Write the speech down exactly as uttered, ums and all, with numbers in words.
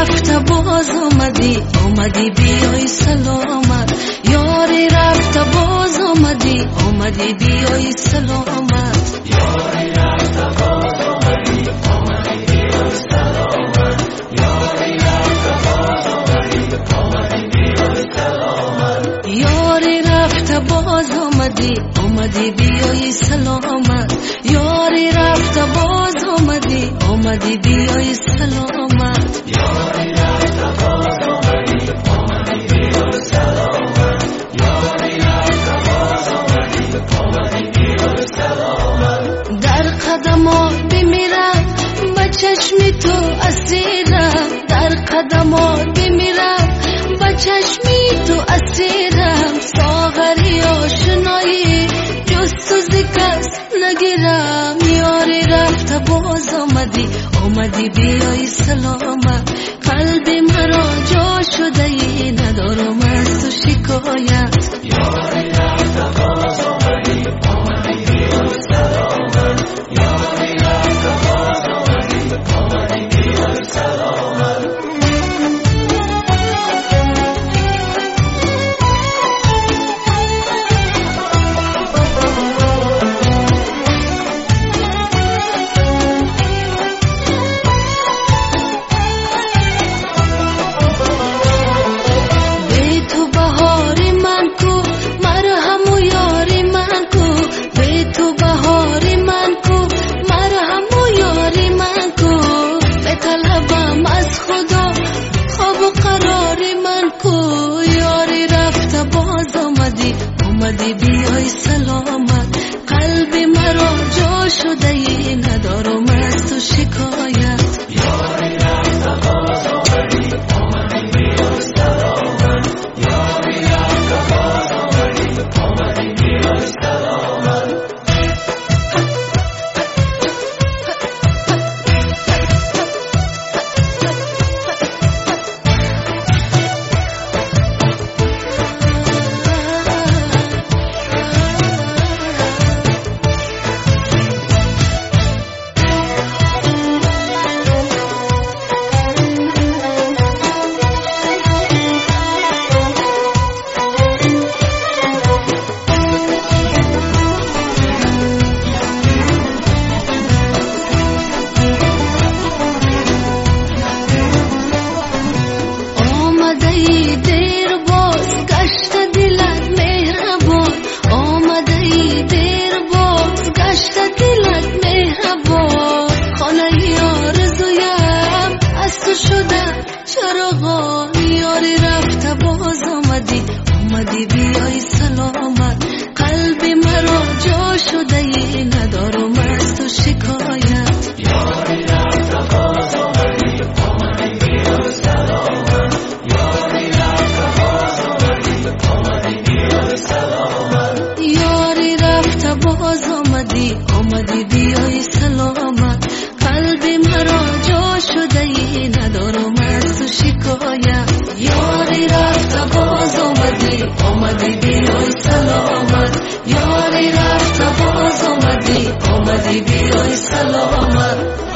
رفت باز آمدی، آمدی بیای سلامت. یاری رفت باز آمدی، آمدی بیای سلامت. یاری رفت باز آمدی، آمدی بیای سلامت. یاری رفت باز آمدی، آمدی بیای سلامت. یاری رفت باز آمدی، آمدی بیای سلامت. یاری رفت باز آمدی، آمدی بیای سلامت. یاری رفت باز آمدی، آمدی بیای سلامت. یاری رفت باز آمدی، آمدی بیای سلامت. در قدمات بمیرم با چشمی تو اسیرم، در قدمات بمیرم با چشمی تو اسیرم. ساغری آشنایی جست و زکس نگیرم. یاری رفت باز آمدی، آمدی بیای سلامت. قلبی مرا جا شده ای، ندارم از تو شکایت. یاری رفت باز آمدی، آمدی بیای سلامت. یاری رفت باز آمدی، آمدی بیای سلامت. آمدی بیای سلامت. قلبی مرا جا شده ای، ندارم از تو شکایت. یاری رفت باز آمدی، آمدی بیای سلامت. یاری رفت باز آمدی، آمدی بیای سلامت. یاری رفت باز آمدی، آمدی بیای سلامت. قلبی مرا جا شده ای، ندارم از تو شکایت. یاری رفت باز آمدی، آمدی بیای سلامت. یاری رفت باز آمدی، آمدی بیای سلامت. یاری رفت باز آمدی، آمدی بیای سلامت. قلبی مرا جا شده ای، ندارم از تو شکایت. یاری رفت باز آمدی، آمدی بیای سلامت. یاری رفت باز آمدی، آمدی بیای سلامت.